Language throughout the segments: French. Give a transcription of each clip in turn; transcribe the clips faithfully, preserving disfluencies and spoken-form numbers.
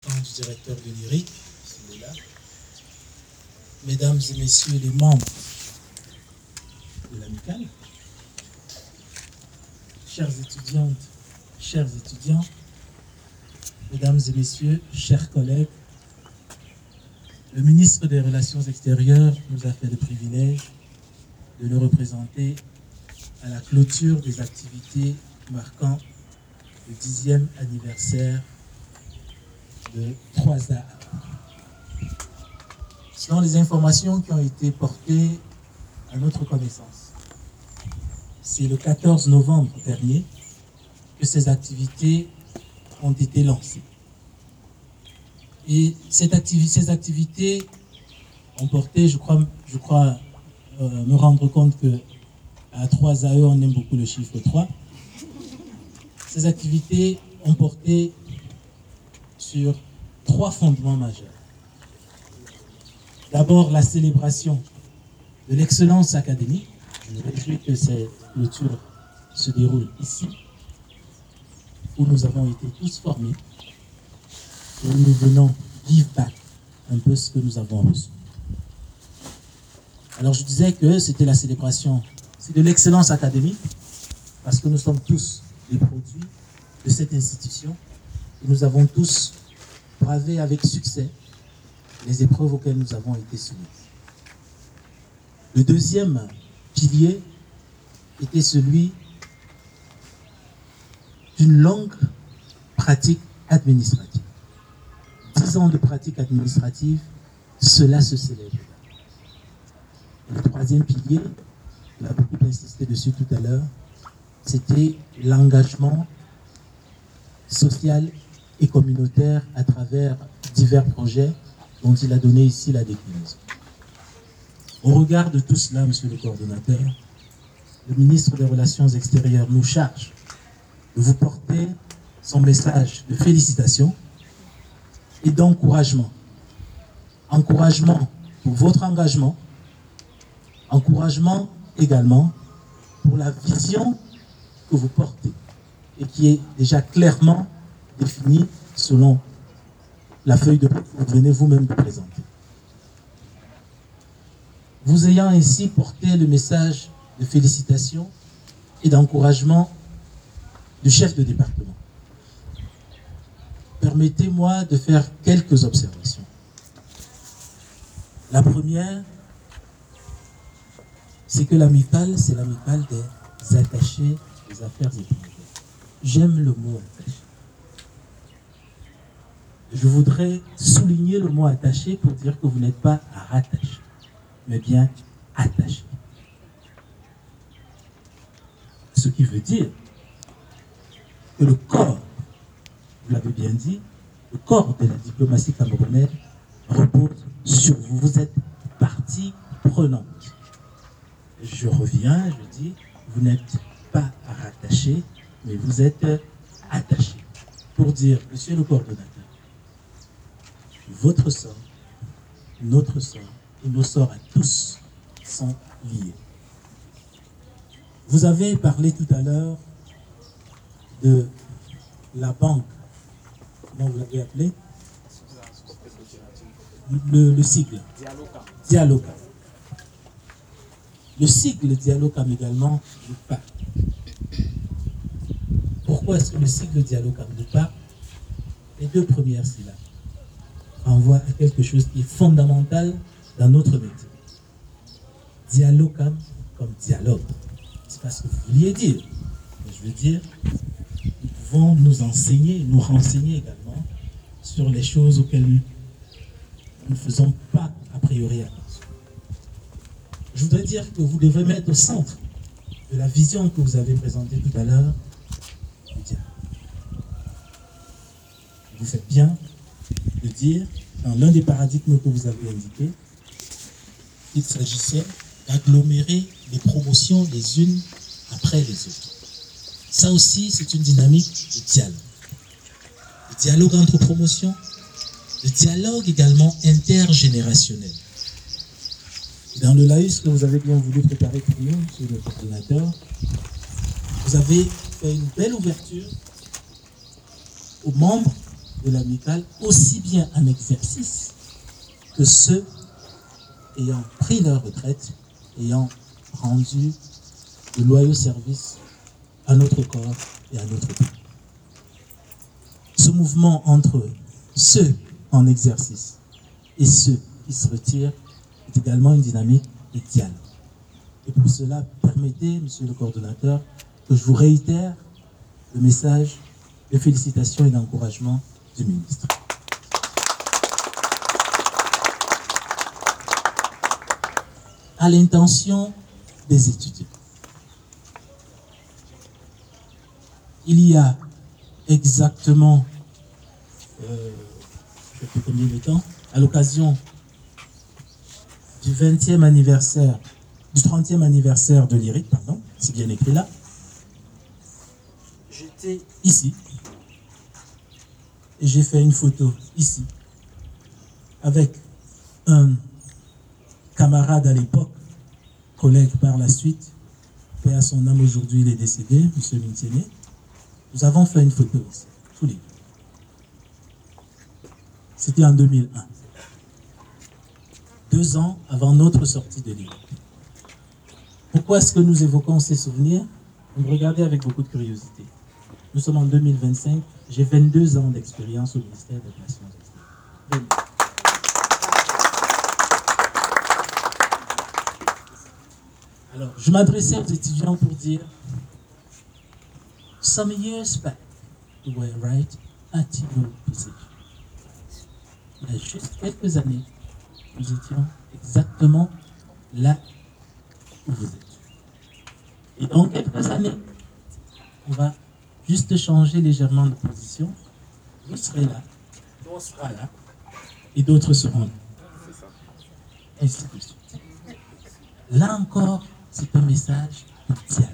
assistant du directeur de l'I R I, s'il est là, mesdames et messieurs les membres de l'amicale, chères étudiantes, chers étudiants, mesdames et messieurs, chers collègues, le ministre des Relations extérieures nous a fait le privilège de le représenter à la clôture des activités marquant le dixième anniversaire de trois A. Selon les informations qui ont été portées à notre connaissance, c'est le quatorze novembre dernier que ces activités ont été lancées. Et cette activi- ces activités ont porté, je crois, je crois euh, me rendre compte que à trois A E, on aime beaucoup le chiffre trois. Ces activités ont porté sur trois fondements majeurs. D'abord, la célébration de l'excellence académique. Je me réjouis que cette clôture se déroule ici, où nous avons été tous formés, et où nous venons give back un peu ce que nous avons reçu. Alors je disais que c'était la célébration, c'est de l'excellence académique, parce que nous sommes tous les produits de cette institution, et nous avons tous bravé avec succès les épreuves auxquelles nous avons été soumis. Le deuxième pilier était celui d'une longue pratique administrative. Dix ans de pratique administrative, cela se célèbre. Et le troisième pilier, on a beaucoup insisté dessus tout à l'heure, c'était l'engagement social et communautaire à travers divers projets dont il a donné ici la déclinaison. Au regard de tout cela, monsieur le coordonnateur, le ministre des Relations extérieures nous charge de vous porter son message de félicitations et d'encouragement. Encouragement pour votre engagement, encouragement également pour la vision que vous portez et qui est déjà clairement définie selon la feuille de route que vous venez vous-même de présenter. Vous ayant ainsi porté le message de félicitations et d'encouragement du chef de département, permettez-moi de faire quelques observations. La première, c'est que l'amicale, c'est l'amicale des attachés des affaires étrangères. J'aime le mot attaché. Je voudrais souligner le mot attaché pour dire que vous n'êtes pas rattaché, mais bien attaché. Ce qui veut dire que le corps, vous l'avez bien dit, le corps de la diplomatie camerounaise repose sur vous. Vous êtes partie prenante. Je reviens, je dis, vous n'êtes pas rattaché, mais vous êtes attaché. Pour dire, monsieur le coordonnateur, votre sort, notre sort et nos sorts à tous sont liés. Vous avez parlé tout à l'heure de la banque, comment vous l'avez appelé? Le, le sigle. Dialocam. Dialocam. Le sigle Dialocam également nous parle. Pourquoi est-ce que le sigle Dialocam nous parle? Les deux premières syllabes renvoient à quelque chose qui est fondamental dans notre métier. Dialocam comme dialogue. C'est pas ce que vous vouliez dire. Mais je veux dire, nous pouvons nous enseigner, nous renseigner également sur les choses auxquelles nous ne faisons pas a priori attention. Je voudrais dire que vous devez mettre au centre de la vision que vous avez présentée tout à l'heure le dialogue. Vous faites bien de dire, dans l'un des paradigmes que vous avez indiqué, qu'il s'agissait d'agglomérer les promotions les unes après les autres. Ça aussi, c'est une dynamique de dialogue. Le dialogue entre promotions, le dialogue également intergénérationnel. Et dans le laïus que vous avez bien voulu préparer pour nous, monsieur le coordonnateur, vous avez fait une belle ouverture aux membres de l'amicale, aussi bien en exercice que ceux ayant pris leur retraite, ayant rendu de loyaux services à notre corps et à notre pays. Ce mouvement entre ceux en exercice et ceux qui se retirent est également une dynamique de dialogue. Et pour cela, permettez, monsieur le coordonnateur, que je vous réitère le message de félicitations et d'encouragement du ministre. À l'intention des étudiants, il y a exactement, euh, je sais plus combien de temps, à l'occasion du vingtième anniversaire, du trentième anniversaire de l'I R I C, pardon, c'est bien écrit là, j'étais ici, et j'ai fait une photo ici, avec un camarade à l'époque, collègue par la suite, paix à son âme, aujourd'hui il est décédé, M. Mintiene. Nous avons fait une photo ici, tous les deux. C'était en deux mille un. Deux ans avant notre sortie de l'I R I C. Pourquoi est-ce que nous évoquons ces souvenirs? Vous me regardez avec beaucoup de curiosité. Nous sommes en deux mille vingt-cinq, j'ai vingt-deux ans d'expérience au ministère des Relations extérieures. Alors, je m'adressais aux étudiants pour dire, some years back, we were right at your position. Il y a juste quelques années, nous étions exactement là où vous êtes. Et dans quelques années, on va juste changer légèrement de position. Vous serez là, on sera là, et d'autres seront là. Ainsi de suite. Là encore, c'est un message de dialogue.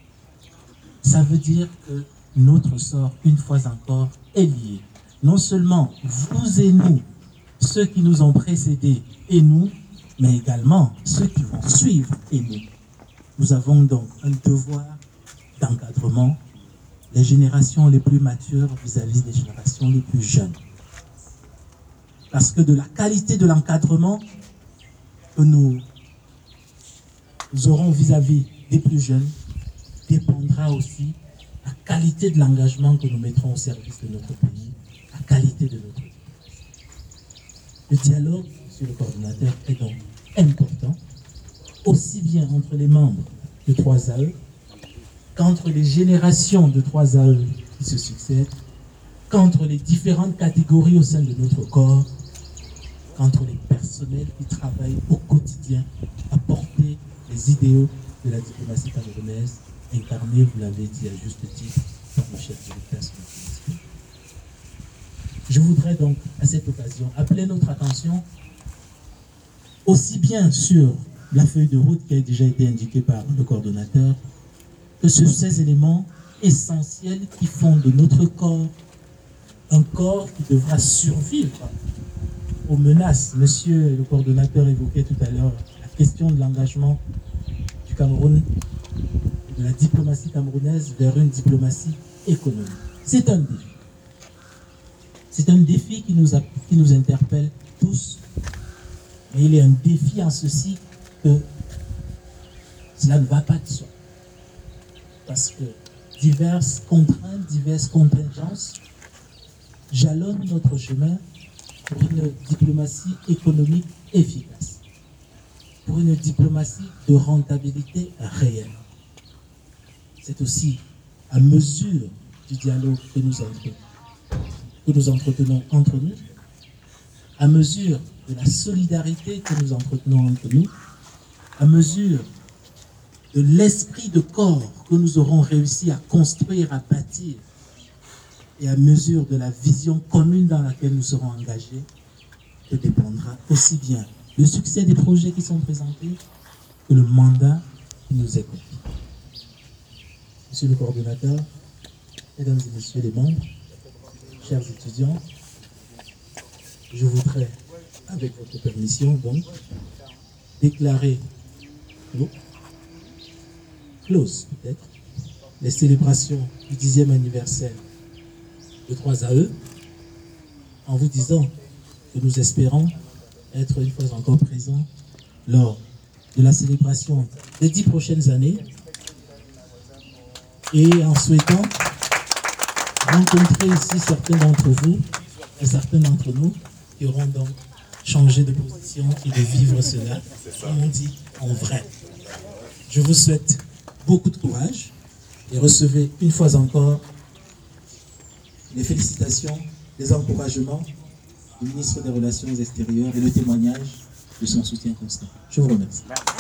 Ça veut dire que notre sort, une fois encore, est lié. Non seulement vous et nous, ceux qui nous ont précédés et nous, mais également ceux qui vont suivre et nous. Nous avons donc un devoir d'encadrement des générations les plus matures vis-à-vis des générations les plus jeunes. Parce que de la qualité de l'encadrement que nous, nous aurons vis-à-vis des plus jeunes dépendra aussi la qualité de l'engagement que nous mettrons au service de notre pays, la qualité de notre vie. Le dialogue, monsieur le coordonnateur, est donc important, aussi bien entre les membres de trois A E qu'entre les générations de trois A E qui se succèdent, qu'entre les différentes catégories au sein de notre corps, qu'entre les personnels qui travaillent au quotidien à porter les idéaux de la diplomatie camerounaise, incarnés, vous l'avez dit à juste titre, par le chef directeur spécial. Je voudrais donc, à cette occasion, appeler notre attention aussi bien sur la feuille de route qui a déjà été indiquée par le coordonnateur, que sur ces éléments essentiels qui font de notre corps un corps qui devra survivre aux menaces. Monsieur le coordonnateur évoquait tout à l'heure la question de l'engagement du Cameroun, de la diplomatie camerounaise vers une diplomatie économique. C'est un défi. C'est un défi qui nous, a, qui nous interpelle tous, mais il est un défi en ceci que cela ne va pas de soi. Parce que diverses contraintes, diverses contingences jalonnent notre chemin pour une diplomatie économique efficace, pour une diplomatie de rentabilité réelle. C'est aussi à mesure du dialogue que nous, entre, que nous entretenons entre nous, à mesure de la solidarité que nous entretenons entre nous, à mesure de l'esprit de corps que nous aurons réussi à construire, à bâtir, et à mesure de la vision commune dans laquelle nous serons engagés, que dépendra aussi bien le succès des projets qui sont présentés que le mandat qui nous est confié. Monsieur le coordonnateur, mesdames et messieurs les membres, chers étudiants, je voudrais, avec votre permission, donc, déclarer clos, close peut-être, les célébrations du dixième anniversaire de trois A E en vous disant que nous espérons être une fois encore présents lors de la célébration des dix prochaines années et en souhaitant rencontrer ici certains d'entre vous et certains d'entre nous qui auront donc changé de position et de vivre cela, comme on dit, en vrai. Je vous souhaite beaucoup de courage et recevez une fois encore les félicitations, les encouragements du ministre des Relations extérieures et le témoignage de son soutien constant. Je vous remercie.